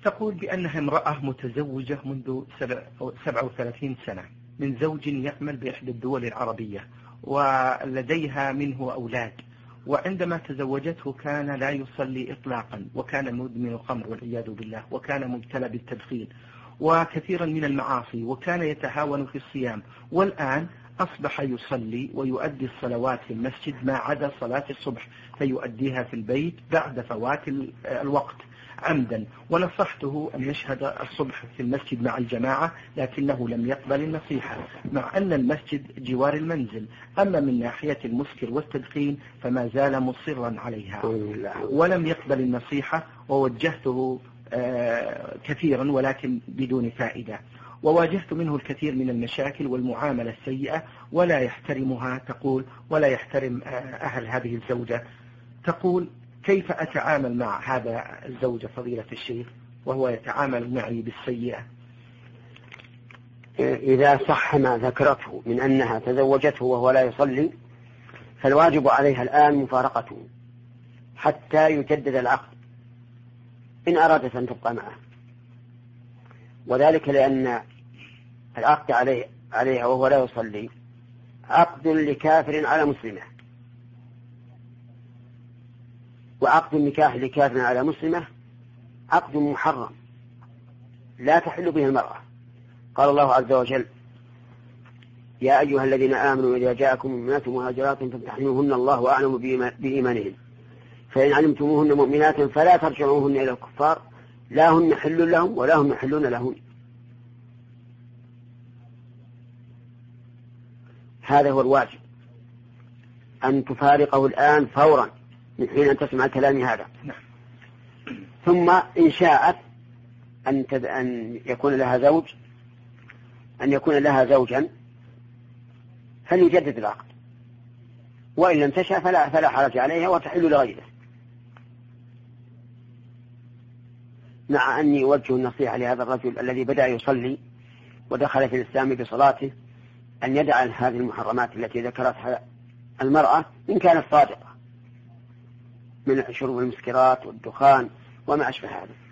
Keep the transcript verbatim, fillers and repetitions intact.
تقول بأنها امرأة متزوجة منذ سبعة وثلاثين سنة من زوج يعمل بإحدى الدول العربية ولديها منه أولاد، وعندما تزوجته كان لا يصلي إطلاقا، وكان مدمن الخمر والعياذ بالله، وكان مبتلى بالتدخين وكثيرا من المعاصي، وكان يتهاون في الصيام، والآن أصبح يصلي ويؤدي الصلوات في المسجد ما عدا صلاة الصبح فيؤديها في البيت بعد فوات الوقت عمدا. ونصحته أن يشهد الصبح في المسجد مع الجماعة لكنه لم يقبل النصيحة، مع أن المسجد جوار المنزل. أما من ناحية المسكر والتدخين فما زال مصرا عليها ولم يقبل النصيحة، ووجهته كثيرا ولكن بدون فائدة، وواجهت منه الكثير من المشاكل والمعاملة السيئة ولا يحترمها. تقول ولا يحترم أهل هذه الزوجة. تقول كيف أتعامل مع هذا الزوج فضيلة الشيخ وهو يتعامل معي بالسيئة؟ إذا صح ما ذكرته من أنها تزوجته وهو لا يصلي فالواجب عليها الآن مفارقته حتى يجدد العقد إن أرادت أن تبقى معه، وذلك لأن العقد عليه عليها وهو لا يصلي عقد لكافر على مسلمة، وعقد النكاح لكافر على مسلمة عقد محرم لا تحل به المرأة. قال الله عز وجل: يا أيها الذين آمنوا إذا جاءكم مؤمنات مهاجرات فامتحنوهن الله أعلم بإيمانهن فإن علمتموهن مؤمنات فلا ترجعوهن إلى الكفار لا هن حل لهم ولا هم يحلون لهن. هذا هو الواجب، أن تفارقه الآن فورا من حين أن تسمع كلامي هذا. ثم إن شاءت أن, تد... أن يكون لها زوج أن يكون لها زوجا فليجدد العقد، وإن لم تشاء فلا, فلا حرج عليها وتحل لغيره. مع أني أوجه النصيحة لهذا الرجل الذي بدأ يصلي ودخل في الإسلام بصلاته أن يدع هذه المحرمات التي ذكرتها المرأة إن كانت صادقة من شرب المسكرات والدخان وما أشبه هذا.